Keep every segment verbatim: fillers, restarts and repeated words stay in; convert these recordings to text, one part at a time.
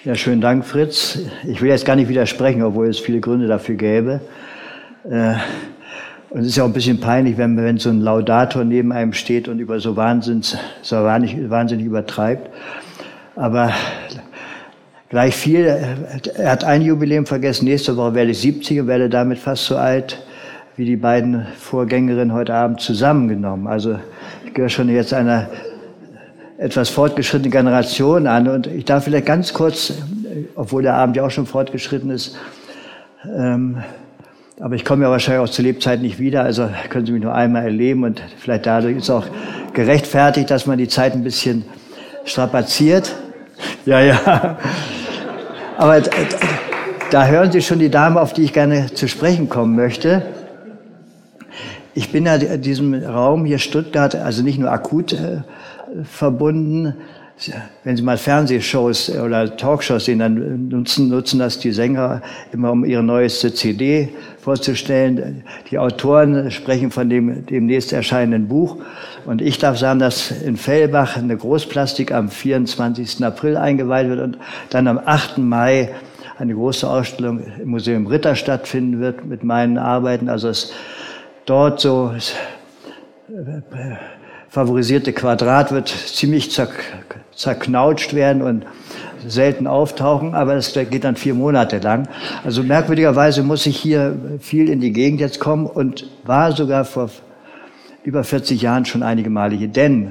Ja, schönen Dank, Fritz. Ich will jetzt gar nicht widersprechen, obwohl es viele Gründe dafür gäbe. Äh, und es ist ja auch ein bisschen peinlich, wenn, wenn so ein Laudator neben einem steht und über so Wahnsinns, so wahnsinnig, wahnsinnig übertreibt. Aber gleich viel, er hat ein Jubiläum vergessen, nächste Woche werde ich siebzig und werde damit fast so alt wie die beiden Vorgängerinnen heute Abend zusammengenommen. Also ich gehöre schon jetzt einer etwas fortgeschrittenen Generation an. Und ich darf vielleicht ganz kurz, obwohl der Abend ja auch schon fortgeschritten ist, ähm, aber ich komme ja wahrscheinlich auch zur Lebzeit nicht wieder, also können Sie mich nur einmal erleben und vielleicht dadurch ist auch gerechtfertigt, dass man die Zeit ein bisschen strapaziert. Ja, ja. Aber da hören Sie schon die Dame, auf die ich gerne zu sprechen kommen möchte. Ich bin ja in diesem Raum hier Stuttgart, also nicht nur akut äh, verbunden. Wenn Sie mal Fernsehshows oder Talkshows sehen, dann nutzen, nutzen das die Sänger immer, um ihre neueste C D vorzustellen. Die Autoren sprechen von dem demnächst erscheinenden Buch. Und ich darf sagen, dass in Fellbach eine Großplastik am vierundzwanzigsten April eingeweiht wird und dann am achten Mai eine große Ausstellung im Museum Ritter stattfinden wird mit meinen Arbeiten. Also es dort so favorisierte Quadrat wird ziemlich zerk zerknautscht werden und selten auftauchen, aber das geht dann vier Monate lang. Also merkwürdigerweise muss ich hier viel in die Gegend jetzt kommen und war sogar vor über vierzig Jahren schon einige Male hier. Denn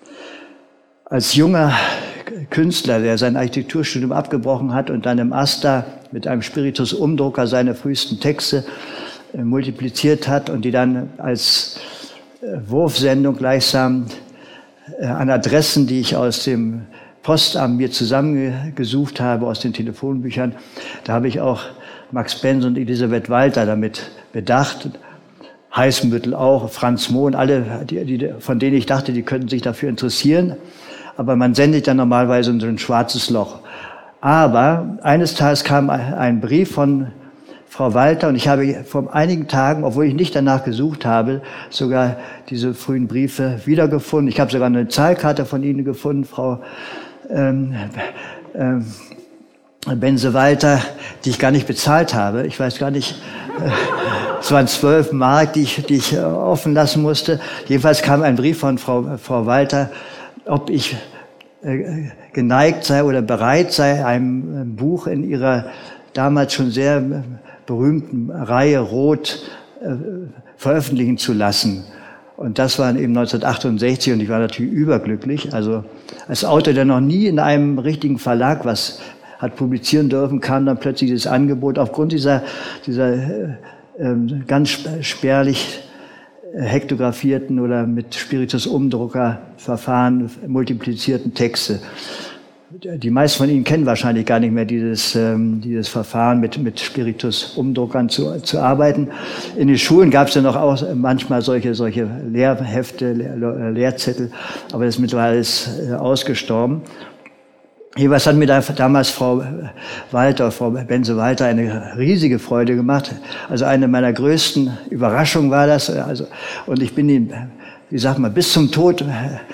als junger Künstler, der sein Architekturstudium abgebrochen hat und dann im AStA mit einem Spiritus-Umdrucker seine frühesten Texte äh, multipliziert hat und die dann als äh, Wurfsendung gleichsam äh, an Adressen, die ich aus dem Postamt mir zusammengesucht habe, aus den Telefonbüchern, da habe ich auch Max Benz und Elisabeth Walter damit bedacht, Heißenbüttel auch, Franz Mohn, alle, die, die, von denen ich dachte, die könnten sich dafür interessieren. Aber man sendet dann normalerweise in so ein schwarzes Loch. Aber eines Tages kam ein Brief von Frau Walter und ich habe vor einigen Tagen, obwohl ich nicht danach gesucht habe, sogar diese frühen Briefe wiedergefunden. Ich habe sogar eine Zahlkarte von Ihnen gefunden, Frau ähm, ähm, Bense Walter, die ich gar nicht bezahlt habe. Ich weiß gar nicht, äh, es waren zwölf Mark, die ich, die ich offen lassen musste. Jedenfalls kam ein Brief von Frau, Frau Walter, ob ich äh, geneigt sei oder bereit sei, ein Buch in ihrer damals schon sehr berühmten Reihe Rot äh, veröffentlichen zu lassen. Und das war eben neunzehnhundertachtundsechzig und ich war natürlich überglücklich. Also als Autor, der noch nie in einem richtigen Verlag was hat publizieren dürfen, kam dann plötzlich dieses Angebot aufgrund dieser, dieser äh, äh, ganz spärlich hektografierten oder mit Spiritus-Umdrucker-Verfahren multiplizierten Texte. Die meisten von Ihnen kennen wahrscheinlich gar nicht mehr dieses, ähm, dieses Verfahren mit, mit Spiritus-Umdruckern zu, zu arbeiten. In den Schulen gab es ja noch auch manchmal solche, solche Lehrhefte, Lehr Lehrzettel, aber das ist mittlerweile ist, äh, ausgestorben. Jeweils hat mir da damals Frau Walter, Frau Bense Walter eine riesige Freude gemacht. Also eine meiner größten Überraschungen war das. Also, und ich bin Ihnen, wie sagt man, bis zum Tod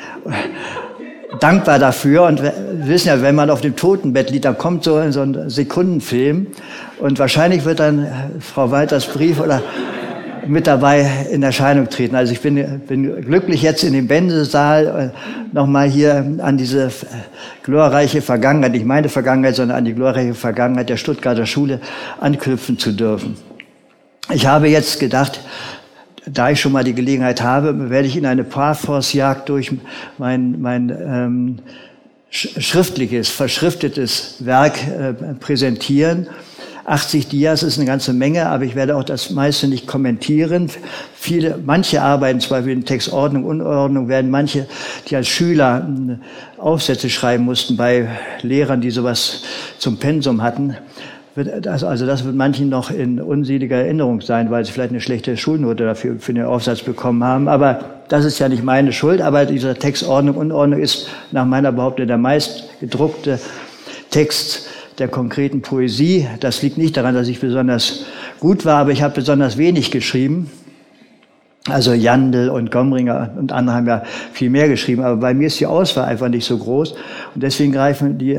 dankbar dafür. Und wir wissen ja, wenn man auf dem Totenbett liegt, dann kommt so, so ein Sekundenfilm. Und wahrscheinlich wird dann Frau Walters Brief oder mit dabei in Erscheinung treten. Also ich bin, bin glücklich, jetzt in dem Bense-Saal nochmal hier an diese glorreiche Vergangenheit, nicht meine Vergangenheit, sondern an die glorreiche Vergangenheit der Stuttgarter Schule anknüpfen zu dürfen. Ich habe jetzt gedacht, da ich schon mal die Gelegenheit habe, werde ich Ihnen eine Parforce-Jagd durch mein, mein ähm, schriftliches, verschriftetes Werk äh, präsentieren. achtzig Dias ist eine ganze Menge, aber ich werde auch das meiste nicht kommentieren. Viele, manche Arbeiten, zum Beispiel in Textordnung, Unordnung, werden manche, die als Schüler Aufsätze schreiben mussten bei Lehrern, die sowas zum Pensum hatten. Also das wird manchen noch in unseliger Erinnerung sein, weil sie vielleicht eine schlechte Schulnote dafür für den Aufsatz bekommen haben. Aber das ist ja nicht meine Schuld. Aber dieser Textordnung, Unordnung ist nach meiner Behauptung der meist gedruckte Text der konkreten Poesie. Das liegt nicht daran, dass ich besonders gut war, aber ich habe besonders wenig geschrieben. Also Jandl und Gomringer und andere haben ja viel mehr geschrieben, aber bei mir ist die Auswahl einfach nicht so groß und deswegen greifen die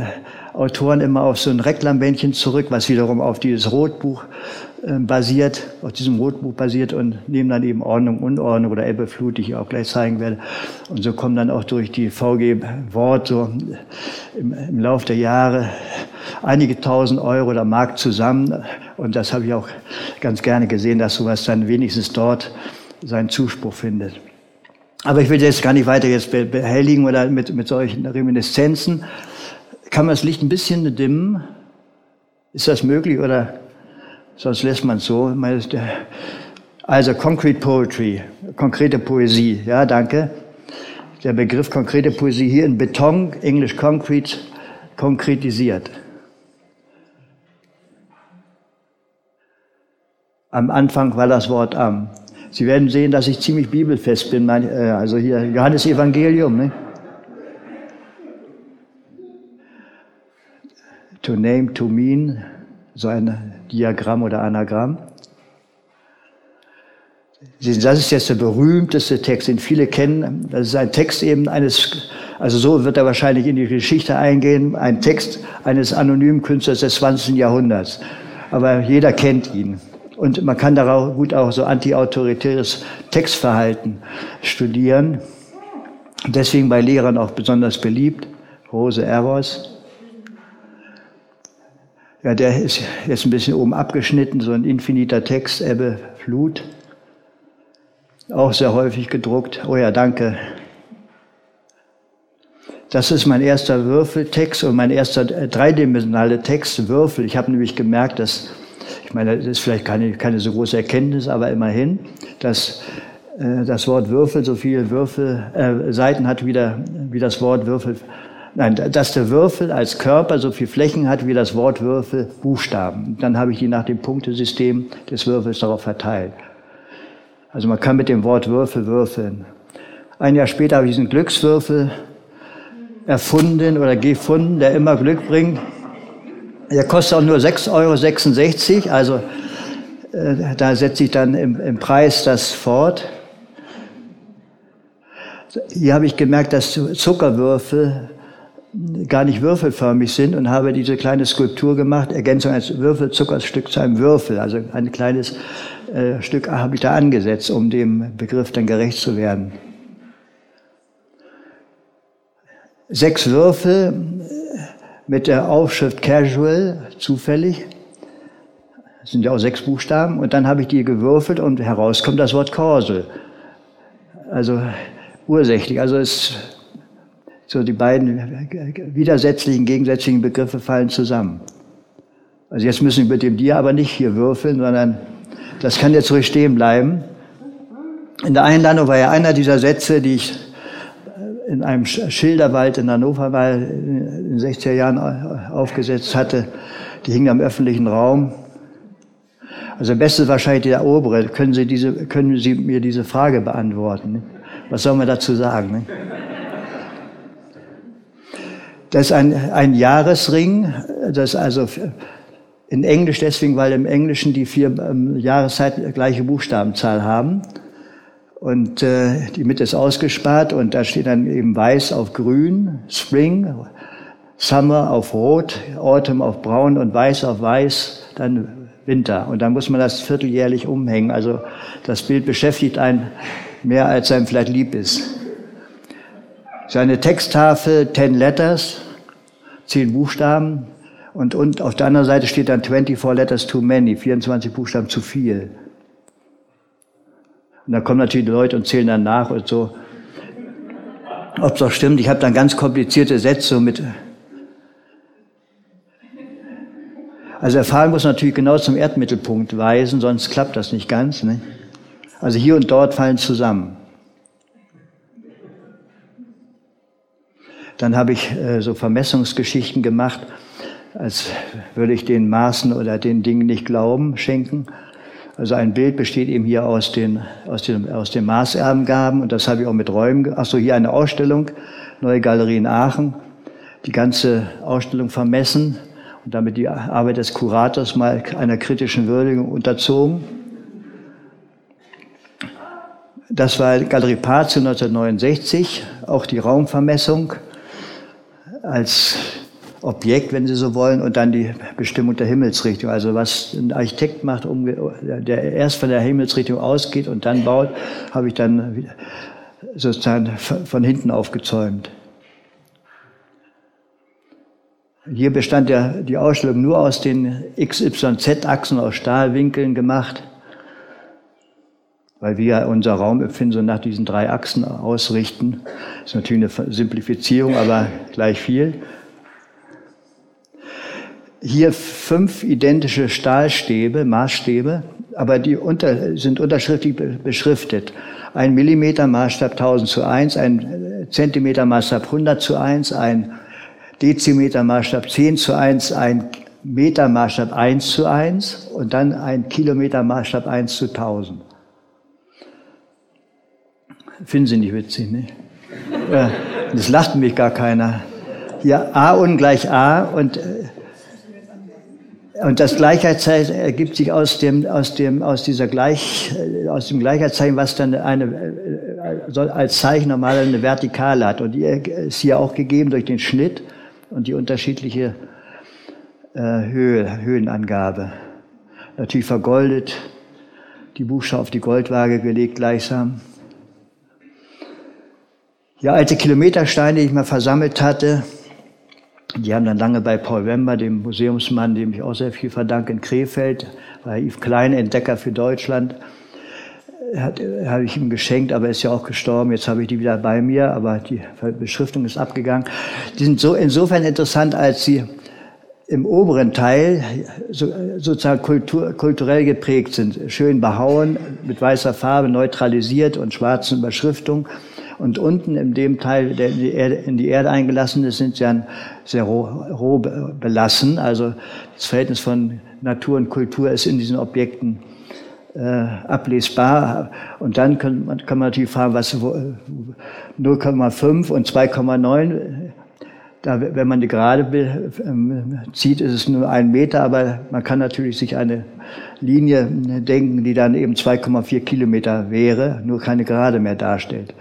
Autoren immer auf so ein Reklambändchen zurück, was wiederum auf dieses Rotbuch äh, basiert, auf diesem Rotbuch basiert und nehmen dann eben Ordnung, Unordnung oder Ebbe, Flut, die ich auch gleich zeigen werde. Und so kommen dann auch durch die V G Wort so im, im Laufe der Jahre einige tausend Euro oder Mark zusammen. Und das habe ich auch ganz gerne gesehen, dass sowas dann wenigstens dort seinen Zuspruch findet. Aber ich will jetzt gar nicht weiter jetzt behelligen oder mit, mit solchen Reminiszenzen. Kann man das Licht ein bisschen dimmen? Ist das möglich oder sonst lässt man es so? Also Concrete Poetry, konkrete Poesie, ja, danke. Der Begriff konkrete Poesie hier in Beton, Englisch Concrete, konkretisiert. Am Anfang war das Wort am. Sie werden sehen, dass ich ziemlich bibelfest bin, also hier Johannes Evangelium, ne? To name, to mean, so ein Diagramm oder Anagramm. Das ist jetzt der berühmteste Text, den viele kennen. Das ist ein Text eben eines, also so wird er wahrscheinlich in die Geschichte eingehen, ein Text eines anonymen Künstlers des zwanzigsten Jahrhunderts. Aber jeder kennt ihn. Und man kann darauf gut auch so anti-autoritäres Textverhalten studieren. Deswegen bei Lehrern auch besonders beliebt. Rose Eros. Ja, der ist jetzt ein bisschen oben abgeschnitten, so ein infiniter Text, Ebbe, Flut. Auch sehr häufig gedruckt. Oh ja, danke. Das ist mein erster Würfeltext und mein erster dreidimensionaler Text, Würfel. Ich habe nämlich gemerkt, dass, ich meine, das ist vielleicht keine, keine so große Erkenntnis, aber immerhin, dass äh, das Wort Würfel so viele Würfel, äh, Seiten hat wie, der, wie das Wort Würfel. Nein, dass der Würfel als Körper so viel Flächen hat wie das Wort Würfel Buchstaben. Dann habe ich die nach dem Punktesystem des Würfels darauf verteilt. Also man kann mit dem Wort Würfel würfeln. Ein Jahr später habe ich diesen Glückswürfel erfunden oder gefunden, der immer Glück bringt. Der kostet auch nur sechs Euro sechsundsechzig, also äh, da setze ich dann im, im Preis das fort. Hier habe ich gemerkt, dass Zuckerwürfel gar nicht würfelförmig sind und habe diese kleine Skulptur gemacht, Ergänzung als Würfelzuckerstück zu einem Würfel. Also ein kleines äh, Stück habe ich da angesetzt, um dem Begriff dann gerecht zu werden. Sechs Würfel mit der Aufschrift Casual, zufällig. Das sind ja auch sechs Buchstaben. Und dann habe ich die gewürfelt und heraus kommt das Wort Causal. Also ursächlich. Also es so die beiden widersätzlichen, gegensätzlichen Begriffe fallen zusammen. Also jetzt müssen wir mit dem Dia aber nicht hier würfeln, sondern das kann jetzt ruhig stehen bleiben. In der Einladung war ja einer dieser Sätze, die ich in einem Schilderwald in Hannover mal in den sechziger Jahren aufgesetzt hatte. Die hingen am öffentlichen Raum. Also am besten wahrscheinlich der obere. Können Sie, diese, können Sie mir diese Frage beantworten? Was soll man dazu sagen? Das ist ein, ein Jahresring, das ist also in Englisch deswegen, weil im Englischen die vier ähm, Jahreszeiten gleiche Buchstabenzahl haben. Und äh, die Mitte ist ausgespart und da steht dann eben weiß auf grün, Spring, Summer auf rot, Autumn auf braun und weiß auf weiß, dann Winter. Und dann muss man das vierteljährlich umhängen. Also das Bild beschäftigt einen mehr, als einem vielleicht lieb ist. Seine Texttafel, ten letters, zehn Buchstaben. Und, und auf der anderen Seite steht dann twenty-four letters too many, vierundzwanzig Buchstaben zu viel. Und da kommen natürlich die Leute und zählen dann nach und so. Ob es auch stimmt, ich habe dann ganz komplizierte Sätze mit. Also der Pfahl muss natürlich genau zum Erdmittelpunkt weisen, sonst klappt das nicht ganz. Ne? Also hier und dort fallen zusammen. Dann habe ich äh, so Vermessungsgeschichten gemacht, als würde ich den Maßen oder den Dingen nicht Glauben schenken. Also ein Bild besteht eben hier aus den, aus den, aus den Maßangaben und das habe ich auch mit Räumen. Ach so, hier eine Ausstellung, Neue Galerie in Aachen. Die ganze Ausstellung vermessen und damit die Arbeit des Kurators mal einer kritischen Würdigung unterzogen. Das war Galerie Patio neunzehnhundertneunundsechzig, auch die Raumvermessung als Objekt, wenn Sie so wollen, und dann die Bestimmung der Himmelsrichtung. Also was ein Architekt macht, der erst von der Himmelsrichtung ausgeht und dann baut, habe ich dann sozusagen von hinten aufgezäumt. Hier bestand ja die Ausstellung nur aus den X Y Z-Achsen aus Stahlwinkeln gemacht, weil wir unser Raumempfinden so nach diesen drei Achsen ausrichten. Das ist natürlich eine Simplifizierung, aber gleich viel. Hier fünf identische Stahlstäbe, Maßstäbe, aber die unter, sind unterschriftlich beschriftet. Ein Millimeter Maßstab tausend zu eins, ein Zentimeter Maßstab hundert zu eins, ein Dezimeter Maßstab zehn zu eins, ein Meter Maßstab eins zu eins und dann ein Kilometer Maßstab eins zu tausend. Finden Sie nicht witzig, ne? Ja, das lacht mich gar keiner. Hier A ungleich A und Und das Gleichheitszeichen ergibt sich aus dem, aus dem, aus dieser Gleich, aus dem Gleichheitszeichen, was dann eine, soll als Zeichen normalerweise eine Vertikale hat. Und die ist hier auch gegeben durch den Schnitt und die unterschiedliche äh, Höhe, Höhenangabe. Natürlich vergoldet, die Buchstaben auf die Goldwaage gelegt gleichsam. Ja, alte Kilometersteine, die ich mal versammelt hatte, die haben dann lange bei Paul Wember, dem Museumsmann, dem ich auch sehr viel verdanke, in Krefeld, war Yves Klein, Entdecker für Deutschland, hat, habe ich ihm geschenkt, aber er ist ja auch gestorben. Jetzt habe ich die wieder bei mir, aber die Beschriftung ist abgegangen. Die sind so insofern interessant, als sie im oberen Teil so, sozusagen kultur, kulturell geprägt sind, schön behauen, mit weißer Farbe, neutralisiert und schwarzen Überschriftung. Und unten in dem Teil, der in die Erde, in die Erde eingelassen ist, sind sie dann sehr roh, roh belassen. Also das Verhältnis von Natur und Kultur ist in diesen Objekten äh, ablesbar. Und dann kann man, kann man natürlich fragen, was null Komma fünf und zwei Komma neun. Da, wenn man die Gerade ähm, zieht, ist es nur ein Meter, aber man kann natürlich sich eine Linie denken, die dann eben zwei Komma vier Kilometer wäre, nur keine Gerade mehr darstellt.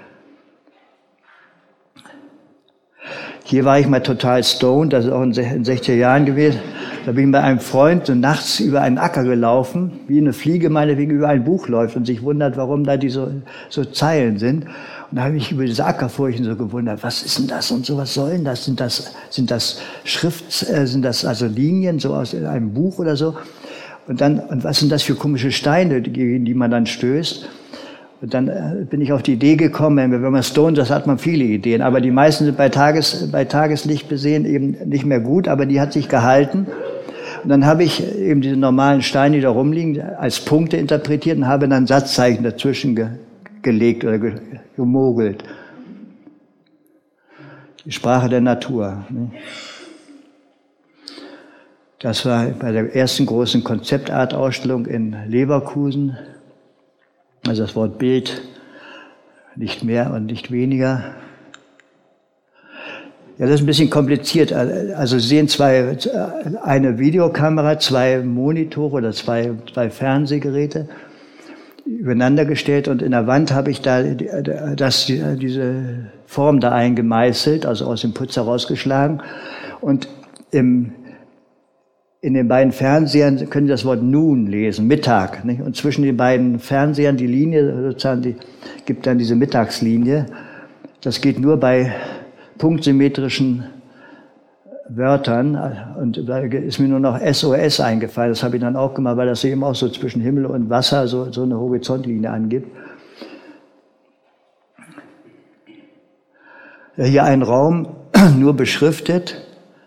Hier war ich mal total stoned, das ist auch in den sechziger Jahren gewesen. Da bin ich bei einem Freund so nachts über einen Acker gelaufen, wie eine Fliege meinetwegen über ein Buch läuft und sich wundert, warum da die so, so Zeilen sind. Und da habe ich über diese Ackerfurchen so gewundert, was ist denn das und so, was soll denn das? Sind das, sind das Schrift, äh, sind das also Linien so aus einem Buch oder so? Und dann, und was sind das für komische Steine, gegen die man dann stößt? Und dann äh, bin ich auf die Idee gekommen, wenn man stoned, das hat man viele Ideen, aber die meisten sind bei, Tages, bei Tageslicht besehen eben nicht mehr gut, aber die hat sich gehalten. Und dann habe ich eben diese normalen Steine, die da rumliegen, als Punkte interpretiert und habe dann Satzzeichen dazwischen ge gelegt oder ge gemogelt. Die Sprache der Natur. Ne? Das war bei der ersten großen Konzeptartausstellung in Leverkusen. Also das Wort Bild, nicht mehr und nicht weniger. Ja, das ist ein bisschen kompliziert. Also Sie sehen zwei, eine Videokamera, zwei Monitore oder zwei, zwei Fernsehgeräte übereinander gestellt und in der Wand habe ich da das, diese Form da eingemeißelt, also aus dem Putz herausgeschlagen. Und im In den beiden Fernsehern können Sie das Wort Noon lesen, Mittag. Nicht? Und zwischen den beiden Fernsehern die Linie, sozusagen, die gibt dann diese Mittagslinie. Das geht nur bei punktsymmetrischen Wörtern. Und da ist mir nur noch S O S eingefallen. Das habe ich dann auch gemacht, weil das eben auch so zwischen Himmel und Wasser so, so eine Horizontlinie angibt. Ja, hier ein Raum, nur beschriftet.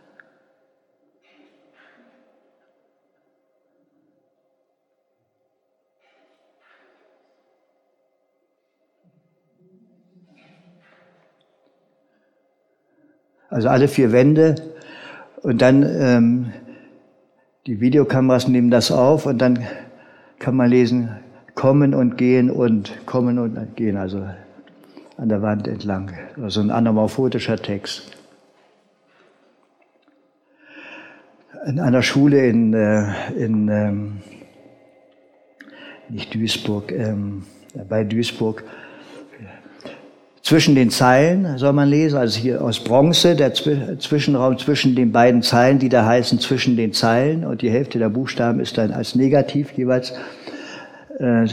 Also alle vier Wände und dann ähm, die Videokameras nehmen das auf und dann kann man lesen, kommen und gehen und kommen und gehen, also an der Wand entlang. Also ein anamorphotischer Text. In einer Schule in, äh, in ähm, nicht Duisburg, ähm, bei Duisburg, zwischen den Zeilen soll man lesen, also hier aus Bronze, der Zwischenraum zwischen den beiden Zeilen, die da heißen zwischen den Zeilen, und die Hälfte der Buchstaben ist dann als Negativ jeweils äh,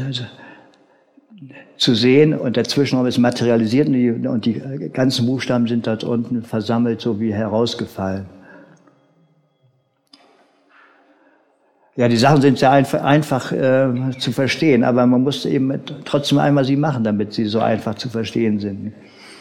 zu sehen, und der Zwischenraum ist materialisiert, und die, und die ganzen Buchstaben sind dort unten versammelt, so wie herausgefallen. Ja, die Sachen sind sehr einfach, einfach äh, zu verstehen, aber man muss eben trotzdem einmal sie machen, damit sie so einfach zu verstehen sind.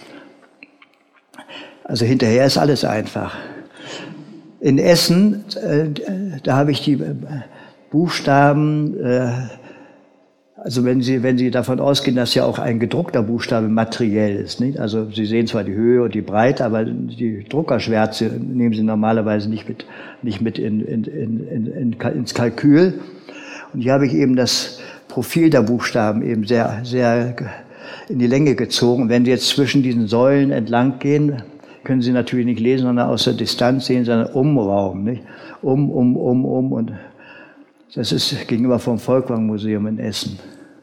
Also hinterher ist alles einfach. In Essen, äh, da habe ich die Buchstaben, äh, also wenn Sie, wenn Sie davon ausgehen, dass ja auch ein gedruckter Buchstabe materiell ist, nicht? Also Sie sehen zwar die Höhe und die Breite, aber die Druckerschwärze nehmen Sie normalerweise nicht mit, nicht mit in, in, in, in, in, ins Kalkül. Und hier habe ich eben das Profil der Buchstaben eben sehr, sehr in die Länge gezogen. Und wenn Sie jetzt zwischen diesen Säulen entlang gehen, können Sie natürlich nicht lesen, sondern aus der Distanz sehen, sondern Umraum, nicht? Um, um, um, um, und das ist gegenüber vom Volkwang-Museum in Essen.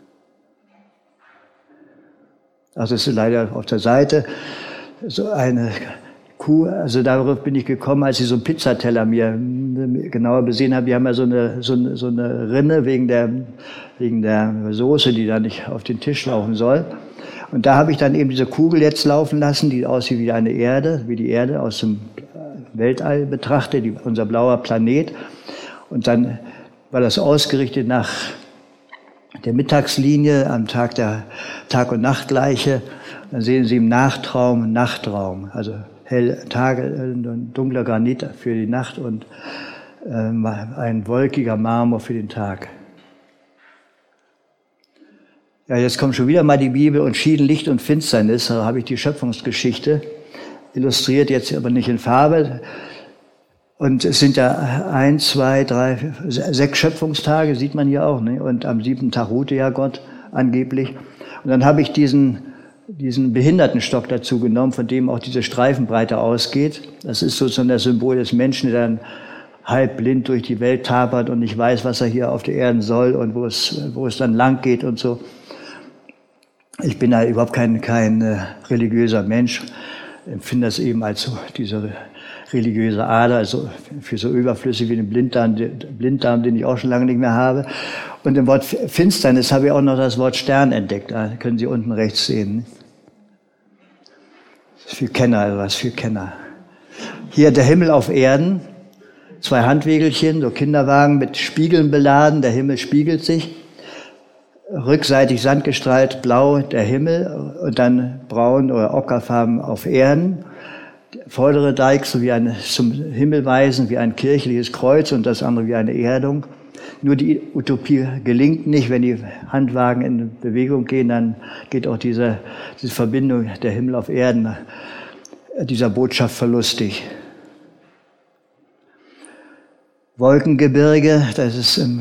Also es ist leider auf der Seite so eine Kuh, also darauf bin ich gekommen, als ich so einen Pizzateller mir genauer besehen habe. Die haben ja so eine, so eine, so eine Rinne wegen der, wegen der Soße, die da nicht auf den Tisch laufen soll. Und da habe ich dann eben diese Kugel jetzt laufen lassen, die aussieht wie eine Erde, wie die Erde aus dem Weltall betrachtet, die, unser blauer Planet. Und dann war das ausgerichtet nach der Mittagslinie am Tag der Tag- und Nachtgleiche. Dann sehen Sie im Nachtraum Nachtraum, also hell Tage, dunkler Granit für die Nacht und äh, ein wolkiger Marmor für den Tag. Ja, jetzt kommt schon wieder mal die Bibel und schieden Licht und Finsternis. Da habe ich die Schöpfungsgeschichte illustriert, jetzt aber nicht in Farbe. Und es sind ja ein, zwei, drei, sechs Schöpfungstage, sieht man hier auch, ne? Und am siebten Tag ruhte ja Gott angeblich. Und dann habe ich diesen, diesen Behindertenstock dazu genommen, von dem auch diese Streifenbreite ausgeht. Das ist sozusagen das Symbol des Menschen, der dann halb blind durch die Welt tapert und nicht weiß, was er hier auf der Erde soll und wo es, wo es dann lang geht und so. Ich bin da überhaupt kein, kein äh, religiöser Mensch, empfinde das eben als so diese religiöse Ader, also für so überflüssig wie den Blinddarm, den Blinddarm, den ich auch schon lange nicht mehr habe. Und im Wort Finsternis habe ich auch noch das Wort Stern entdeckt. Da können Sie unten rechts sehen. Das ist für Kenner, also was für Kenner. Hier der Himmel auf Erden, zwei Handwägelchen, so Kinderwagen mit Spiegeln beladen, der Himmel spiegelt sich. Rückseitig sandgestrahlt blau der Himmel und dann braun oder ockerfarben auf Erden. Der vordere Deich so wie ein, zum Himmel weisen, wie ein kirchliches Kreuz und das andere wie eine Erdung. Nur die Utopie gelingt nicht. Wenn die Handwagen in Bewegung gehen, dann geht auch diese, diese Verbindung der Himmel auf Erden dieser Botschaft verlustig. Wolkengebirge, das ist im,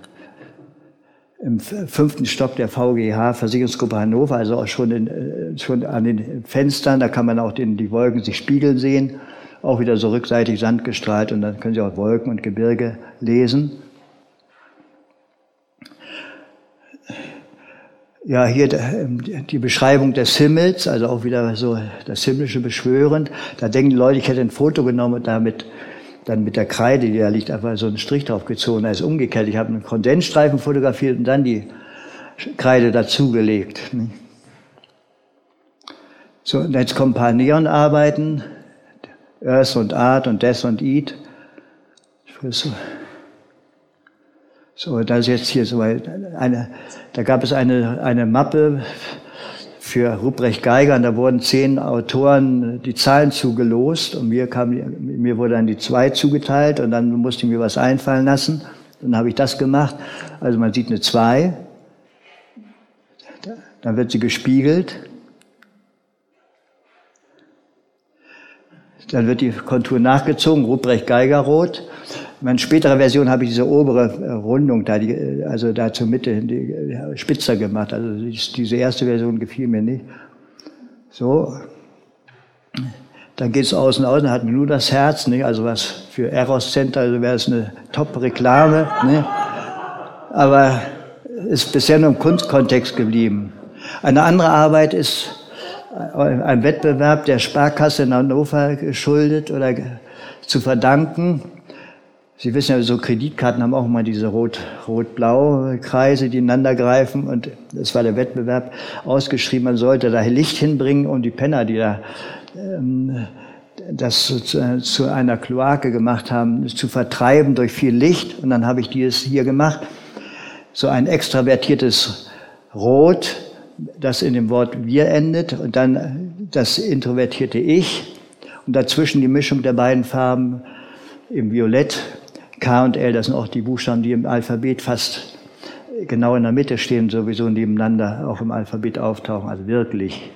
im fünften Stock der V G H, Versicherungsgruppe Hannover, also auch schon, in, schon an den Fenstern, da kann man auch den, die Wolken sich spiegeln sehen, auch wieder so rückseitig sandgestrahlt und dann können Sie auch Wolken und Gebirge lesen. Ja, hier die Beschreibung des Himmels, also auch wieder so das Himmlische beschwörend. Da denken die Leute, ich hätte ein Foto genommen und damit dann mit der Kreide, die da liegt, einfach so einen Strich drauf gezogen. Da ist umgekehrt. Ich habe einen Kondensstreifen fotografiert und dann die Kreide dazugelegt. So, und jetzt kommen ein paar Neonarbeiten. Earth und Art und Death und Eat. So, das ist jetzt hier so eine, da gab es eine, eine Mappe für Ruprecht Geiger und da wurden zehn Autoren die Zahlen zugelost und mir kam, mir wurde dann die zwei zugeteilt und dann musste ich mir was einfallen lassen. Dann habe ich das gemacht. Also man sieht eine zwei, dann wird sie gespiegelt. Dann wird die Kontur nachgezogen, Ruprecht Geiger rot. In späterer Version habe ich diese obere Rundung da, die, also da zur Mitte hin, die, spitzer gemacht. Also diese erste Version gefiel mir nicht. So. Dann geht es außen aus, dann hat man nur das Herz, nicht? Also was für Eros Center, also wäre es eine Top-Reklame, nicht? Aber ist bisher nur im Kunstkontext geblieben. Eine andere Arbeit ist einem Wettbewerb der Sparkasse in Hannover geschuldet oder zu verdanken. Sie wissen ja, so Kreditkarten haben auch mal diese rot, rot-blau Kreise, die ineinander greifen. Und das war der Wettbewerb ausgeschrieben. Man sollte da Licht hinbringen, um die Penner, die da ähm, das zu, zu einer Kloake gemacht haben, zu vertreiben durch viel Licht. Und dann habe ich dieses hier gemacht. So ein extravertiertes Rot, das in dem Wort wir endet. Und dann das introvertierte Ich. Und dazwischen die Mischung der beiden Farben im Violett. K und L, das sind auch die Buchstaben, die im Alphabet fast genau in der Mitte stehen, sowieso nebeneinander auch im Alphabet auftauchen, also wirklich.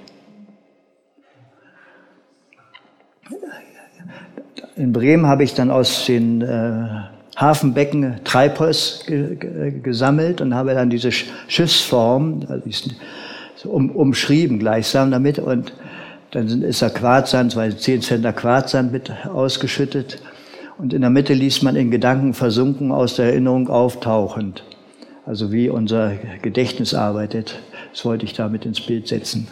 In Bremen habe ich dann aus den äh, Hafenbecken Treibholz ge ge gesammelt und habe dann diese Schiffsform also so um, umschrieben gleichsam damit und dann ist da Quarzsand, weil zehn Zentner Quarzsand mit ausgeschüttet. Und in der Mitte liest man in Gedanken versunken, aus der Erinnerung auftauchend. Also wie unser Gedächtnis arbeitet. Das wollte ich da mit ins Bild setzen.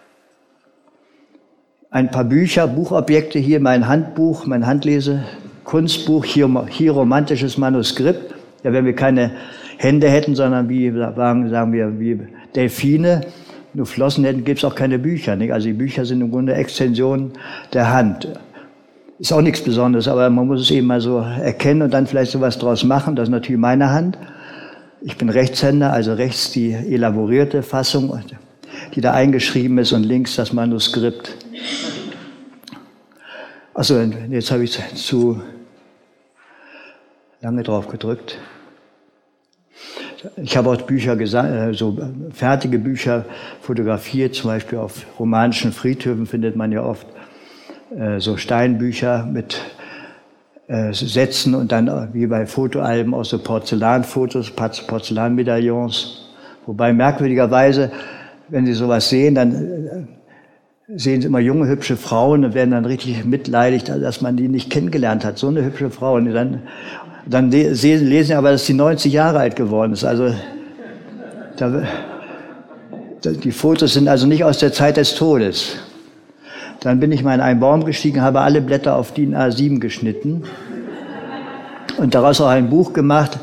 Ein paar Bücher, Buchobjekte hier, mein Handbuch, mein Handlese, Kunstbuch, hier, hier romantisches Manuskript. Ja, wenn wir keine Hände hätten, sondern wie sagen wir, wie Delfine, nur Flossen hätten, gäbe es auch keine Bücher. Nicht? Also die Bücher sind im Grunde Extensionen der Hand. Ist auch nichts Besonderes, aber man muss es eben mal so erkennen und dann vielleicht sowas draus machen. Das ist natürlich meine Hand. Ich bin Rechtshänder, also rechts die elaborierte Fassung, die da eingeschrieben ist und links das Manuskript. Achso, jetzt habe ich zu lange drauf gedrückt. Ich habe auch Bücher, so fertige Bücher fotografiert, zum Beispiel auf romanischen Friedhöfen findet man ja oft so Steinbücher mit äh, Sätzen und dann wie bei Fotoalben auch so Porzellanfotos, Porzellanmedaillons. Wobei merkwürdigerweise, wenn Sie sowas sehen, dann äh, sehen Sie immer junge, hübsche Frauen und werden dann richtig mitleidig, dass man die nicht kennengelernt hat. So eine hübsche Frau. Und dann, dann lesen, lesen Sie aber, dass sie neunzig Jahre alt geworden ist. Also da, die Fotos sind also nicht aus der Zeit des Todes. Dann bin ich mal in einen Baum gestiegen, habe alle Blätter auf D I N A sieben geschnitten und daraus auch ein Buch gemacht.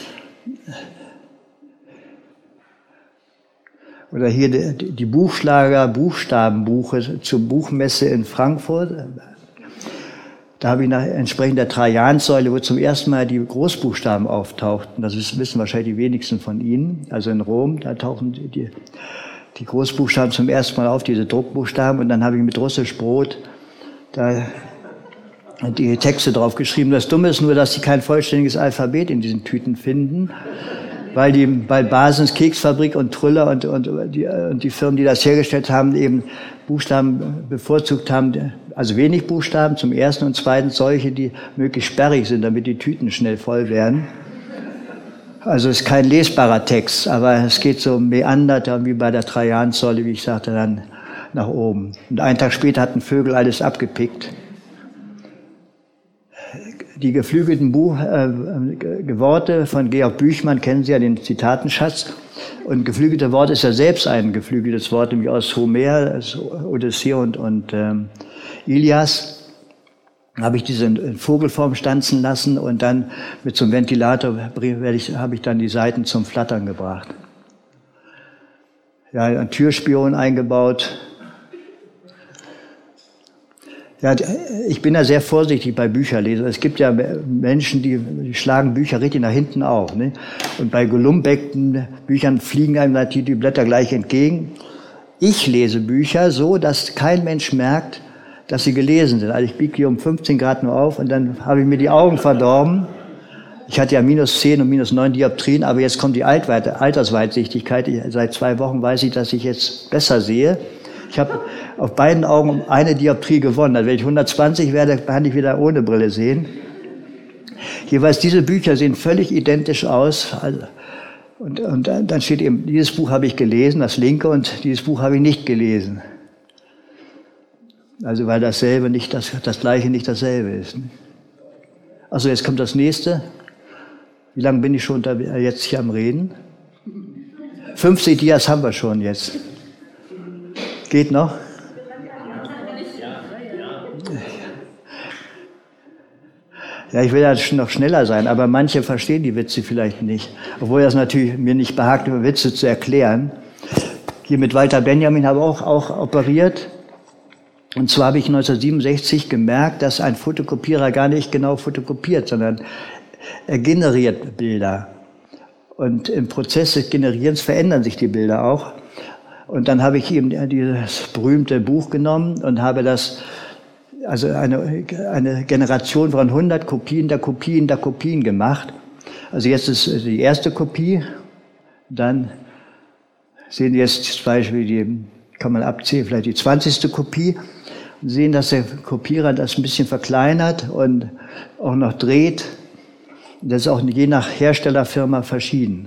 Oder hier die, die Buchschlager Buchstabenbuche zur Buchmesse in Frankfurt. Da habe ich nach entsprechend der Trajanssäule, wo zum ersten Mal die Großbuchstaben auftauchten. Das wissen wahrscheinlich die wenigsten von Ihnen. Also in Rom, da tauchen die, die die Großbuchstaben zum ersten Mal auf, diese Druckbuchstaben, und dann habe ich mit Russisch Brot da die Texte drauf geschrieben. Das Dumme ist nur, dass sie kein vollständiges Alphabet in diesen Tüten finden, weil die, bei Basens Keksfabrik und Trüller und, und, die, und die Firmen, die das hergestellt haben, eben Buchstaben bevorzugt haben, also wenig Buchstaben zum ersten und zweitens solche, die möglichst sperrig sind, damit die Tüten schnell voll werden. Also es ist kein lesbarer Text, aber es geht so meandert, wie bei der Trajanssäule, wie ich sagte, dann nach oben. Und einen Tag später hatten Vögel alles abgepickt. Die geflügelten Buch, äh, Worte von Georg Büchmann, kennen Sie ja den Zitatenschatz. Und geflügelte Wort ist ja selbst ein geflügeltes Wort, nämlich aus Homer, also Odyssee und, und ähm, Ilias. Habe ich diese in Vogelform stanzen lassen und dann mit so einem Ventilator werde ich, habe ich dann die Seiten zum Flattern gebracht. Ja, ein Türspion eingebaut. Ja, ich bin da sehr vorsichtig bei Bücherlesen. Es gibt ja Menschen, die, die schlagen Bücher richtig nach hinten auf. Ne? Und bei gelumbeckten Büchern fliegen einem natürlich die Blätter gleich entgegen. Ich lese Bücher so, dass kein Mensch merkt, dass sie gelesen sind. Also ich biege die um fünfzehn Grad nur auf und dann habe ich mir die Augen verdorben. Ich hatte ja minus zehn und minus neun Dioptrien, aber jetzt kommt die Altersweitsichtigkeit. Seit zwei Wochen weiß ich, dass ich jetzt besser sehe. Ich habe auf beiden Augen um eine Dioptrie gewonnen. Also wenn ich hundertzwanzig werde, kann ich wieder ohne Brille sehen. Jeweils diese Bücher sehen völlig identisch aus. Also, und, und dann steht eben, dieses Buch habe ich gelesen, das linke, und dieses Buch habe ich nicht gelesen. Also weil dasselbe nicht das, das gleiche nicht dasselbe ist. Also jetzt kommt das nächste. Wie lange bin ich schon da, jetzt hier am Reden? fünfzig Dias haben wir schon jetzt. Geht noch? Ja, ich will ja noch schneller sein, aber manche verstehen die Witze vielleicht nicht. Obwohl das natürlich mir nicht behagt, über Witze zu erklären. Hier mit Walter Benjamin habe ich auch, auch operiert. Und zwar habe ich neunzehnhundertsiebenundsechzig gemerkt, dass ein Fotokopierer gar nicht genau fotokopiert, sondern er generiert Bilder. Und im Prozess des Generierens verändern sich die Bilder auch. Und dann habe ich eben dieses berühmte Buch genommen und habe das, also eine, eine Generation von hundert Kopien der Kopien der Kopien gemacht. Also jetzt ist die erste Kopie, dann sehen Sie jetzt zum Beispiel, die kann man abzählen, vielleicht die zwanzigste Kopie. Und sehen, dass der Kopierer das ein bisschen verkleinert und auch noch dreht. Das ist auch je nach Herstellerfirma verschieden.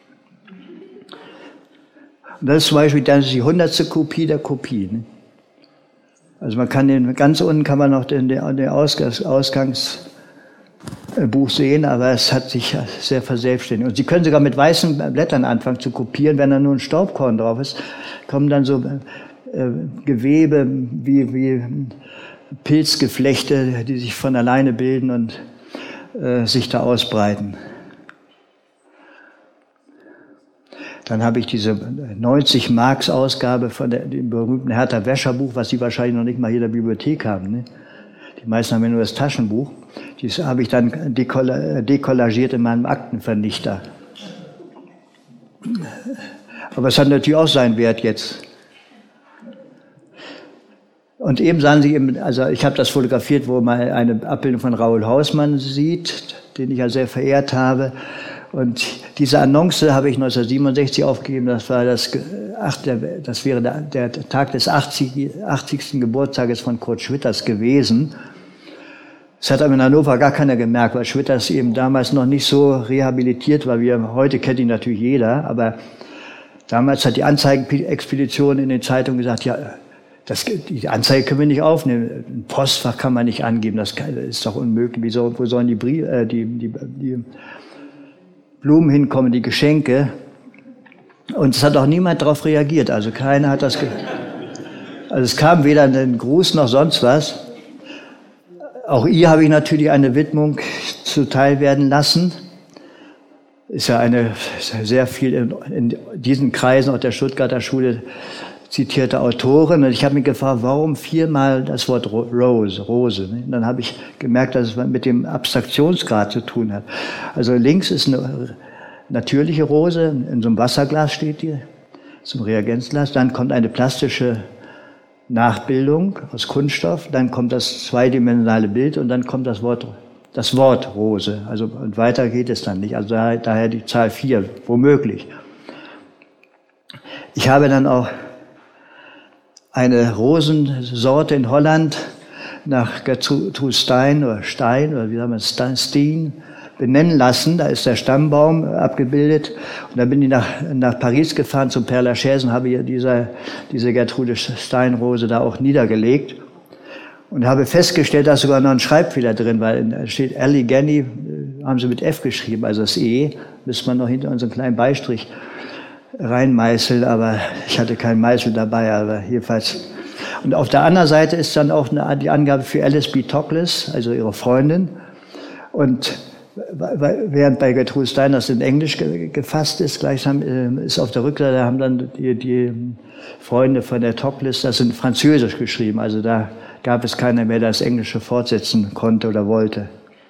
Und das ist zum Beispiel dann die hundertste Kopie der Kopie. Ne? Also man kann den, ganz unten kann man noch den, den Ausgangs, Ausgangsbuch sehen, aber es hat sich sehr verselbstständigt. Und Sie können sogar mit weißen Blättern anfangen zu kopieren, wenn da nur ein Staubkorn drauf ist, kommen dann so äh, Gewebe wie, wie Pilzgeflechte, die sich von alleine bilden und äh, sich da ausbreiten. Dann habe ich diese neunzig Marks Ausgabe von der, dem berühmten Hertha Wäscher Buch, was Sie wahrscheinlich noch nicht mal hier in der Bibliothek haben. Ne? Die meisten haben ja nur das Taschenbuch. Das habe ich dann dekollagiert in meinem Aktenvernichter. Aber es hat natürlich auch seinen Wert jetzt. Und eben sahen Sie eben, also ich habe das fotografiert, wo man eine Abbildung von Raoul Hausmann sieht, den ich ja sehr verehrt habe. Und diese Annonce habe ich neunzehnhundertsiebenundsechzig aufgegeben. Das war das, das wäre der, der Tag des achtzigsten Geburtstages von Kurt Schwitters gewesen. Das hat aber in Hannover gar keiner gemerkt, weil Schwitters eben damals noch nicht so rehabilitiert war, wie er heute kennt ihn natürlich jeder. Aber damals hat die Anzeigenexpedition in den Zeitungen gesagt, ja, das, die Anzeige können wir nicht aufnehmen. Ein Postfach kann man nicht angeben, das ist doch unmöglich. Wie soll, wo sollen die, Brie äh, die, die, die Blumen hinkommen, die Geschenke? Und es hat auch niemand darauf reagiert. Also keiner hat das. Ge also es kam weder ein Gruß noch sonst was. Auch ihr habe ich natürlich eine Widmung zuteil werden lassen. Ist ja eine sehr viel in, in diesen Kreisen auch der Stuttgarter Schule zitierte Autorin. Und ich habe mich gefragt, warum viermal das Wort Rose, Rose. Und dann habe ich gemerkt, dass es mit dem Abstraktionsgrad zu tun hat. Also links ist eine natürliche Rose, in so einem Wasserglas steht die, zum Reagenzglas. Dann kommt eine plastische Nachbildung aus Kunststoff. Dann kommt das zweidimensionale Bild und dann kommt das Wort, das Wort Rose. Also und weiter geht es dann nicht. Also daher, daher die Zahl vier, womöglich. Ich habe dann auch eine Rosensorte in Holland nach Gertrude Stein oder Stein oder wie sagen wir Steen benennen lassen. Da ist der Stammbaum abgebildet. Und da bin ich nach, nach Paris gefahren zum Père Lachaise und habe hier diese, diese Gertrude Stein-Rose da auch niedergelegt. Und habe festgestellt, da ist sogar noch ein Schreibfehler drin, weil da steht Allegheny, haben sie mit F geschrieben, also das E, müsste man noch hinter unseren kleinen Beistrich reinmeißeln, aber ich hatte keinen Meißel dabei, aber jedenfalls. Und auf der anderen Seite ist dann auch eine, die Angabe für Alice B. Toklas, also ihre Freundin. Und während bei Gertrude Stein das in Englisch ge gefasst ist, gleichsam ist auf der Rückseite, haben dann die, die Freunde von der Toklas das in Französisch geschrieben. Also da gab es keiner mehr, der das Englische fortsetzen konnte oder wollte.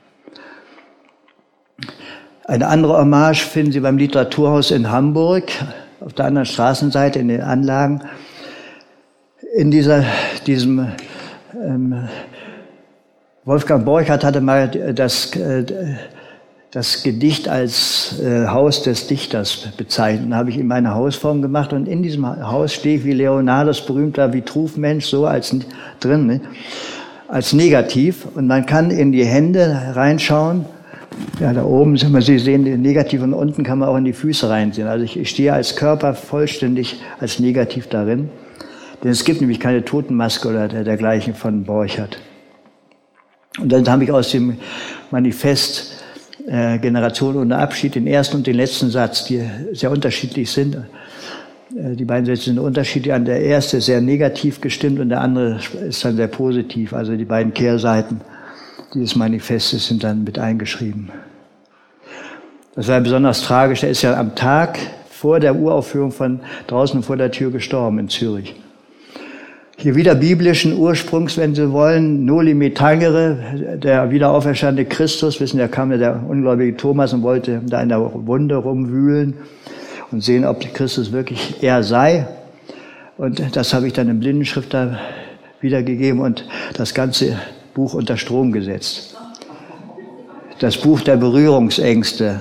Eine andere Hommage finden Sie beim Literaturhaus in Hamburg, auf der anderen Straßenseite in den Anlagen. In dieser, diesem, ähm, Wolfgang Borchardt hatte mal das, äh, das Gedicht als äh, Haus des Dichters bezeichnet. Da habe ich ihm eine Hausform gemacht und in diesem Haus stehe ich wie Leonardos berühmter Vitruvmensch so als drin, ne? Als negativ. Und man kann in die Hände reinschauen. Ja, da oben sind wir, Sie sehen den Negativ und unten kann man auch in die Füße reinsehen. Also ich, ich stehe als Körper vollständig als Negativ darin. Denn es gibt nämlich keine Totenmaske oder dergleichen von Borchardt. Und dann habe ich aus dem Manifest äh, Generation ohne Abschied den ersten und den letzten Satz, die sehr unterschiedlich sind. Äh, die beiden Sätze sind unterschiedlich. Der erste ist sehr negativ gestimmt und der andere ist dann sehr positiv, also die beiden Kehrseiten dieses Manifestes sind dann mit eingeschrieben. Das war besonders tragisch. Er ist ja am Tag vor der Uraufführung von Draußen vor der Tür gestorben in Zürich. Hier wieder biblischen Ursprungs, wenn Sie wollen, noli me tangere, der wieder auferstandene Christus. Wissen, da kam ja der ungläubige Thomas und wollte da in der Wunde rumwühlen und sehen, ob Christus wirklich er sei. Und das habe ich dann im Blindenschrift da wiedergegeben und das ganze Buch unter Strom gesetzt. Das Buch der Berührungsängste.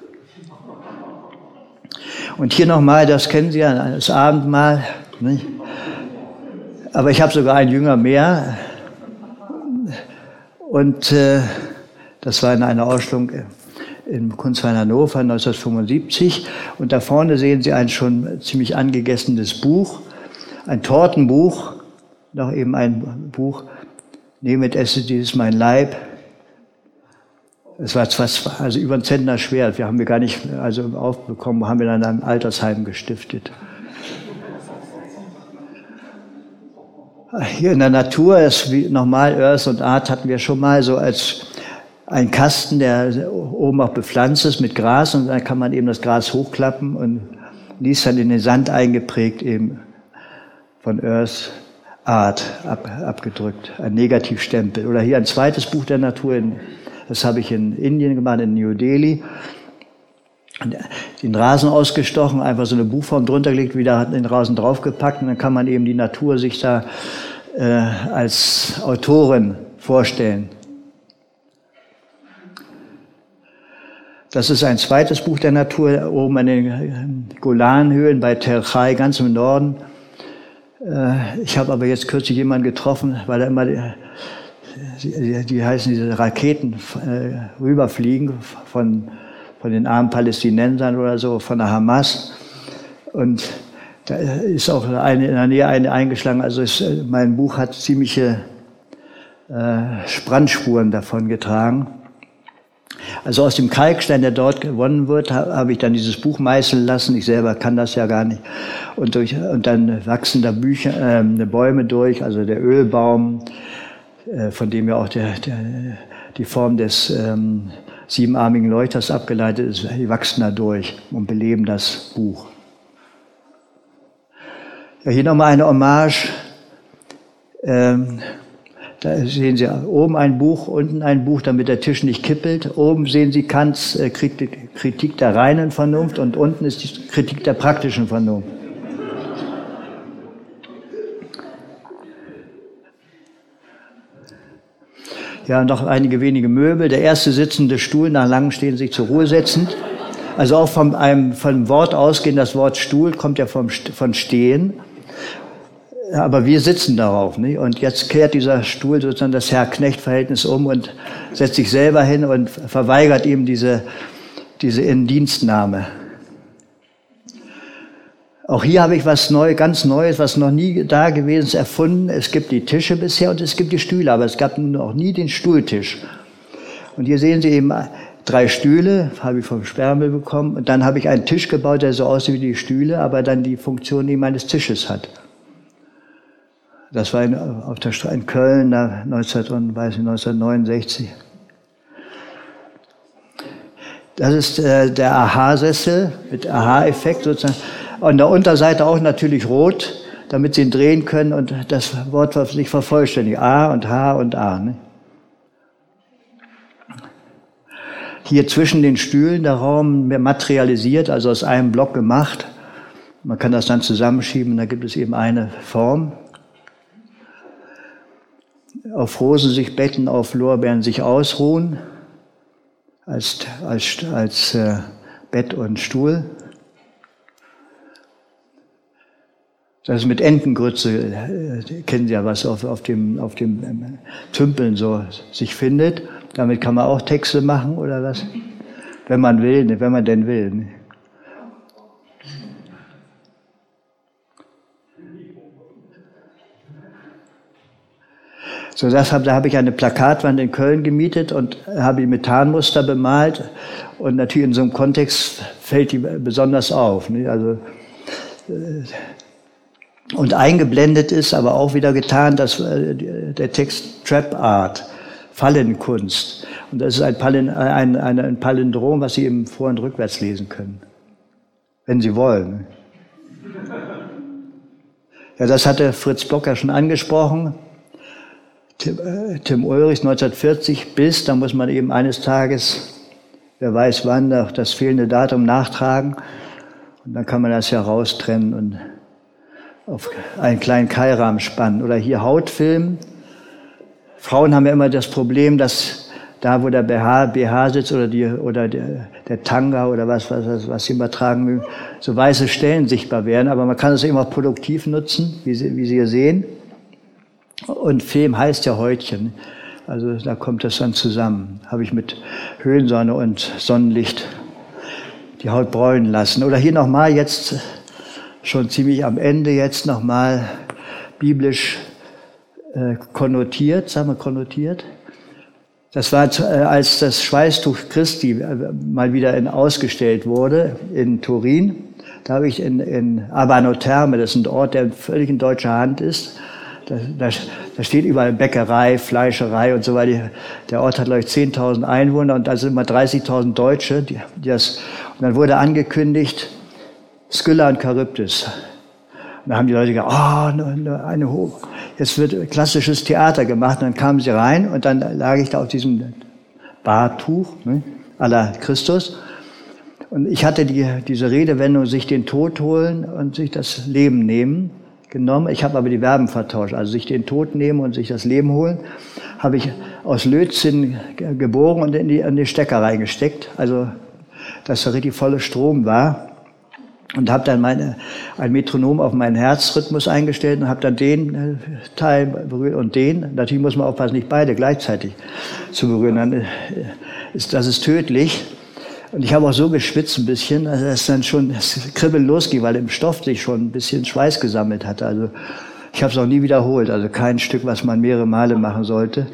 Und hier nochmal, das kennen Sie ja, das Abendmahl. Nicht? Aber ich habe sogar einen Jünger mehr. Und äh, das war in einer Ausstellung im Kunstverein Hannover neunzehnhundertfünfundsiebzig. Und da vorne sehen Sie ein schon ziemlich angegessenes Buch, ein Tortenbuch, noch eben ein Buch, nehmet, esset, dieses mein Leib. Es war fast, also über einen Zentner schwer. Wir haben wir gar nicht, also aufbekommen, haben wir dann ein Altersheim gestiftet. Hier in der Natur ist wie normal Earth und Art hatten wir schon mal so als ein Kasten, der oben auch bepflanzt ist mit Gras und dann kann man eben das Gras hochklappen und liest dann in den Sand eingeprägt eben von Earth, Art ab, abgedrückt, ein Negativstempel. Oder hier ein zweites Buch der Natur, in, das habe ich in Indien gemacht, in New Delhi. Den Rasen ausgestochen, einfach so eine Buchform drunter gelegt, wieder den Rasen draufgepackt und dann kann man eben die Natur sich da äh, als Autorin vorstellen. Das ist ein zweites Buch der Natur, oben an den Golanhöhen bei Terchai, ganz im Norden. Äh, ich habe aber jetzt kürzlich jemanden getroffen, weil er immer, die, die, die heißen diese Raketen äh, rüberfliegen von von den armen Palästinensern oder so, von der Hamas. Und da ist auch eine, in der Nähe eine eingeschlagen. Also ist, mein Buch hat ziemliche äh, Brandspuren davon getragen. Also aus dem Kalkstein, der dort gewonnen wird, habe ich dann dieses Buch meißeln lassen. Ich selber kann das ja gar nicht. Und, durch, und dann wachsen da Bücher, äh, Bäume durch, also der Ölbaum, äh, von dem ja auch der, der, die Form des ähm, siebenarmigen Leuchters abgeleitet ist, die wachsen da durch und beleben das Buch. Ja, hier nochmal eine Hommage. Ähm, da sehen Sie oben ein Buch, unten ein Buch, damit der Tisch nicht kippelt. Oben sehen Sie Kants äh, Kritik der reinen Vernunft und unten ist die Kritik der praktischen Vernunft. Ja, noch einige wenige Möbel. Der erste sitzende Stuhl, nach langem Stehen sich zur Ruhe setzend. Also auch von einem, vom Wort ausgehend, das Wort Stuhl kommt ja vom, von Stehen. Aber wir sitzen darauf, nicht? Und jetzt kehrt dieser Stuhl sozusagen das Herr-Knecht-Verhältnis um und setzt sich selber hin und verweigert ihm diese, diese Indienstnahme. Auch hier habe ich was Neues, ganz Neues, was noch nie da gewesen ist, erfunden. Es gibt die Tische bisher und es gibt die Stühle, aber es gab noch nie den Stuhltisch. Und hier sehen Sie eben drei Stühle, habe ich vom Sperrmüll bekommen. Und dann habe ich einen Tisch gebaut, der so aussieht wie die Stühle, aber dann die Funktion eben eines Tisches hat. Das war in, auf der Straße in Köln, da neunzehnhundertneunundsechzig. Das ist äh, der Aha-Sessel mit Aha-Effekt sozusagen. An der Unterseite auch natürlich rot, damit Sie ihn drehen können und das Wort sich vervollständigt. A und H und A. Ne? Hier zwischen den Stühlen der Raum materialisiert, also aus einem Block gemacht. Man kann das dann zusammenschieben, da gibt es eben eine Form. Auf Rosen sich betten, auf Lorbeeren sich ausruhen, als, als, als äh, Bett und Stuhl. Das ist mit Entengrütze, äh, kennen Sie ja, was auf, auf dem, auf dem ähm, Tümpeln so sich findet. Damit kann man auch Texte machen oder was? Wenn man will, ne? Wenn man denn will. Ne? So, das hab, da habe ich eine Plakatwand in Köln gemietet und habe die Methanmuster bemalt. Und natürlich in so einem Kontext fällt die besonders auf. Ne? Also, äh, und eingeblendet ist, aber auch wieder getan, dass äh, der Text Trap Art Fallenkunst. Und das ist ein, Palin, ein, ein, ein Palindrom, was Sie eben vor- und rückwärts lesen können. Wenn Sie wollen. Ja, das hatte Fritz Blocker schon angesprochen. Tim, äh, Tim Ulrich neunzehnhundertvierzig bis, da muss man eben eines Tages, wer weiß wann, das fehlende Datum nachtragen. Und dann kann man das ja raustrennen und auf einen kleinen Keilrahmen spannen. Oder hier Hautfilm. Frauen haben ja immer das Problem, dass da, wo der B H, B H sitzt oder, die, oder der, der Tanga oder was, was, was sie übertragen mögen, so weiße Stellen sichtbar werden. Aber man kann es eben auch produktiv nutzen, wie Sie, wie Sie hier sehen. Und Film heißt ja Häutchen. Also da kommt das dann zusammen. Habe ich mit Höhensonne und Sonnenlicht die Haut bräunen lassen. Oder hier nochmal jetzt, schon ziemlich am Ende jetzt nochmal biblisch äh, konnotiert, sagen wir konnotiert. Das war, äh, als das Schweißtuch Christi äh, mal wieder in, ausgestellt wurde in Turin. Da habe ich in, in Abano Terme, das ist ein Ort, der völlig in deutscher Hand ist. Da, da, da steht überall Bäckerei, Fleischerei und so weiter. Der Ort hat, glaube ich, zehntausend Einwohner und da sind immer dreißigtausend Deutsche. Die, die das, und dann wurde angekündigt, Skylla und Charybdis. Und da haben die Leute gesagt, oh, eine, eine hoch. Jetzt wird klassisches Theater gemacht. Und dann kamen sie rein und dann lag ich da auf diesem Bartuch, ne, à la Christus. Und ich hatte die, diese Redewendung, sich den Tod holen und sich das Leben nehmen, genommen. Ich habe aber die Verben vertauscht. Also sich den Tod nehmen und sich das Leben holen, habe ich aus Lötzinn gebogen und in die, in die Stecker reingesteckt. Also, dass da richtig voller Strom war. Und habe dann meine, ein Metronom auf meinen Herzrhythmus eingestellt und habe dann den Teil berührt und den. Natürlich muss man aufpassen, nicht beide gleichzeitig zu berühren. Dann ist, das ist tödlich. Und ich habe auch so geschwitzt ein bisschen, dass es dann schon das Kribbeln losging, weil im Stoff sich schon ein bisschen Schweiß gesammelt hatte. Also ich habe es auch nie wiederholt. Also kein Stück, was man mehrere Male machen sollte.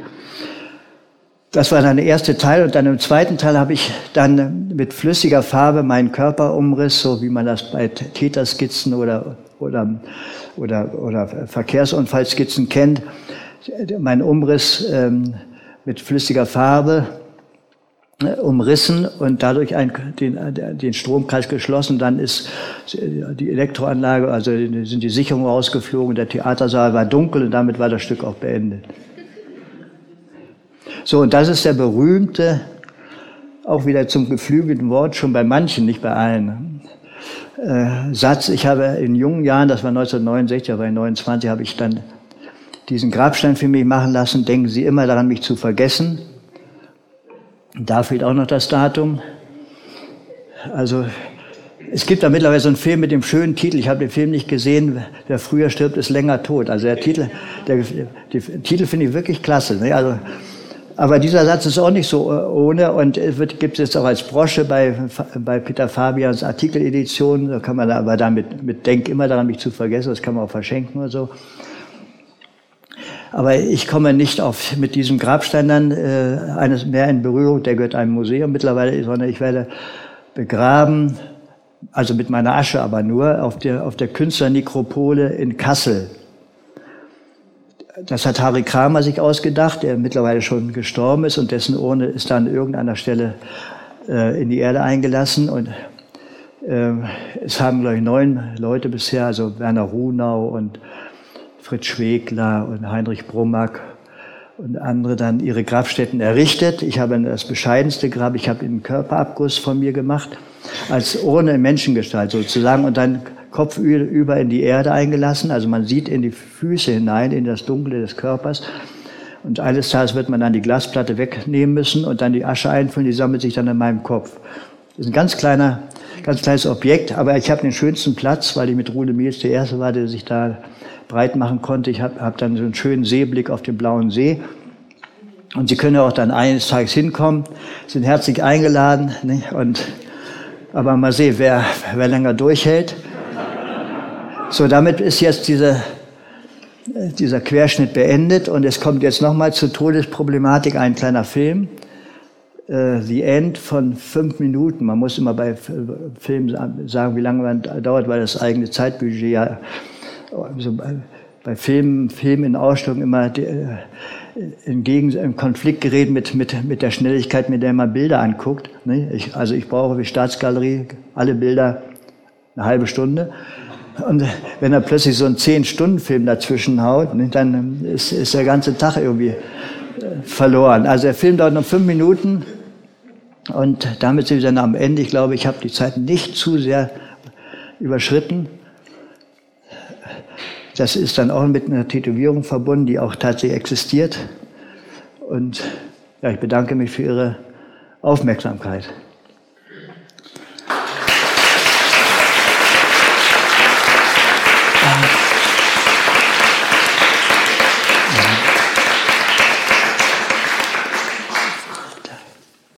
Das war dann der erste Teil und dann im zweiten Teil habe ich dann mit flüssiger Farbe meinen Körperumriss, so wie man das bei Täterskizzen oder, oder, oder, oder Verkehrsunfallskizzen kennt, meinen Umriss ähm, mit flüssiger Farbe äh, umrissen und dadurch ein, den, den Stromkreis geschlossen. Dann ist die Elektroanlage, also sind die Sicherungen rausgeflogen, der Theatersaal war dunkel und damit war das Stück auch beendet. So, und das ist der berühmte, auch wieder zum geflügelten Wort, schon bei manchen, nicht bei allen, äh, Satz. Ich habe in jungen Jahren, das war neunzehnhundertneunundsechzig, da war ich neunundzwanzig, habe ich dann diesen Grabstein für mich machen lassen. Denken Sie immer daran, mich zu vergessen. Da fehlt auch noch das Datum. Also, es gibt da mittlerweile so einen Film mit dem schönen Titel, ich habe den Film nicht gesehen, wer früher stirbt, ist länger tot. Also der Titel, der, der Titel finde ich wirklich klasse. Ne? Also, aber dieser Satz ist auch nicht so ohne und wird, gibt es jetzt auch als Brosche bei, bei Peter Fabians Artikeledition. Da kann man aber damit mit Denk immer daran, mich zu vergessen, das kann man auch verschenken oder so. Aber ich komme nicht auf mit diesem Grabstein dann äh, eines mehr in Berührung, der gehört einem Museum mittlerweile, sondern ich werde begraben, also mit meiner Asche aber nur, auf der, auf der Künstlernekropole in Kassel. Das hat Harry Kramer sich ausgedacht, der mittlerweile schon gestorben ist und dessen Urne ist dann an irgendeiner Stelle äh, in die Erde eingelassen. Und äh, es haben, glaube ich, neun Leute bisher, also Werner Runau und Fritz Schwegler und Heinrich Brummack und andere dann ihre Grabstätten errichtet. Ich habe das bescheidenste Grab, ich habe einen Körperabguss von mir gemacht, als Urne in Menschengestalt sozusagen und dann kopfüber in die Erde eingelassen. Also man sieht in die Füße hinein, in das Dunkle des Körpers. Und eines Tages wird man dann die Glasplatte wegnehmen müssen und dann die Asche einfüllen, die sammelt sich dann in meinem Kopf. Das ist ein ganz kleiner, ganz kleines Objekt, aber ich habe den schönsten Platz, weil ich mit Rude Miels der Erste war, der sich da breit machen konnte. Ich habe hab dann so einen schönen Seeblick auf den blauen See. Und Sie können ja auch dann eines Tages hinkommen, sind herzlich eingeladen. Ne? Und, aber mal sehen, wer, wer länger durchhält. So, damit ist jetzt diese, dieser Querschnitt beendet und es kommt jetzt nochmal zur Todesproblematik ein kleiner Film. Uh, The End von fünf Minuten. Man muss immer bei Filmen sagen, wie lange man dauert, weil das eigene Zeitbudget ja also bei Filmen, Filmen in Ausstellungen immer in, Gegen im Konflikt gerät mit, mit, mit der Schnelligkeit, mit der man Bilder anguckt. Ne? Ich, also ich brauche wie Staatsgalerie alle Bilder eine halbe Stunde. Und wenn er plötzlich so einen zehn-Stunden-Film dazwischen haut, ne, dann ist, ist der ganze Tag irgendwie verloren. Also er filmt auch noch fünf Minuten und damit sind wir dann am Ende. Ich glaube, ich habe die Zeit nicht zu sehr überschritten. Das ist dann auch mit einer Tätowierung verbunden, die auch tatsächlich existiert. Und ja, ich bedanke mich für Ihre Aufmerksamkeit.